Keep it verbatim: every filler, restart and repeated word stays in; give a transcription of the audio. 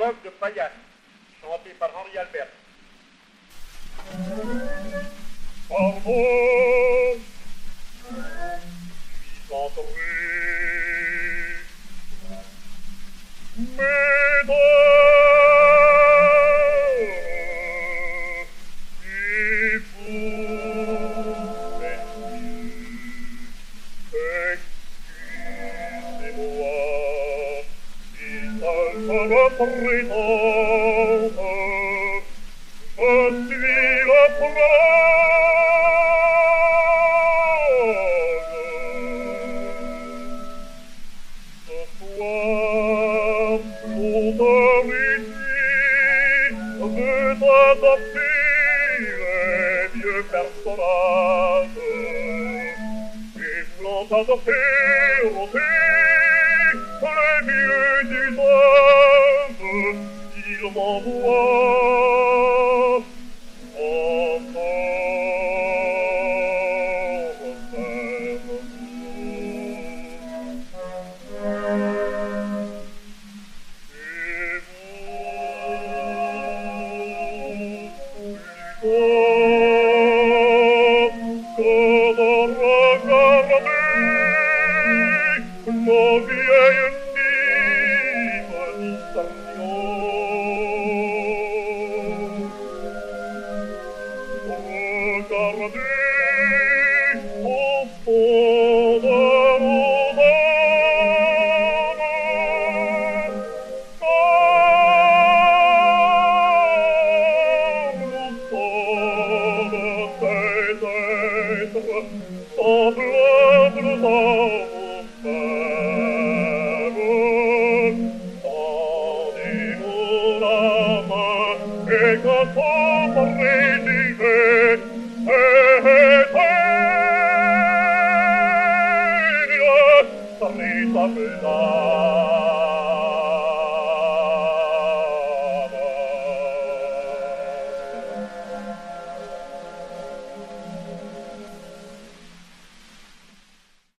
prologue de Payas, chanté par Henri Albert. Pardon, suis entré, mesdames et vous, messieurs, excusez-moi, si seul je me présente, je suis le prologue. Ce soir, l'autorité veut adopter les vieux personnages et voulant adopter aussi les vieux usages, il m'envoie encore vers vous. Et vous, plutôt que de regarder nos vieilles vives distorsions, regardez au fond de nos âmes, car nous sommes des êtres semblables à vos frères. Tendez-nous la main et que son préjugé s'éteigne, rétablit.